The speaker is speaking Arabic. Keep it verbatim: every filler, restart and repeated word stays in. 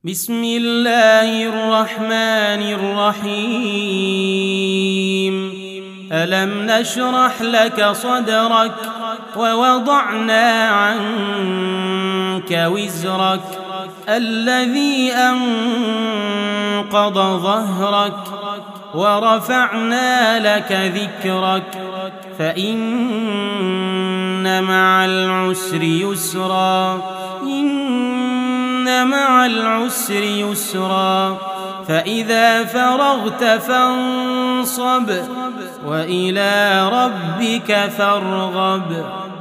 بسم الله الرحمن الرحيم. ألم نشرح لك صدرك ووضعنا عنك وزرك الذي أنقض ظهرك ورفعنا لك ذكرك فإن مع العسر يسرا إن مع العسر يسرا فإذا فرغت فانصب وإلى ربك فارغب.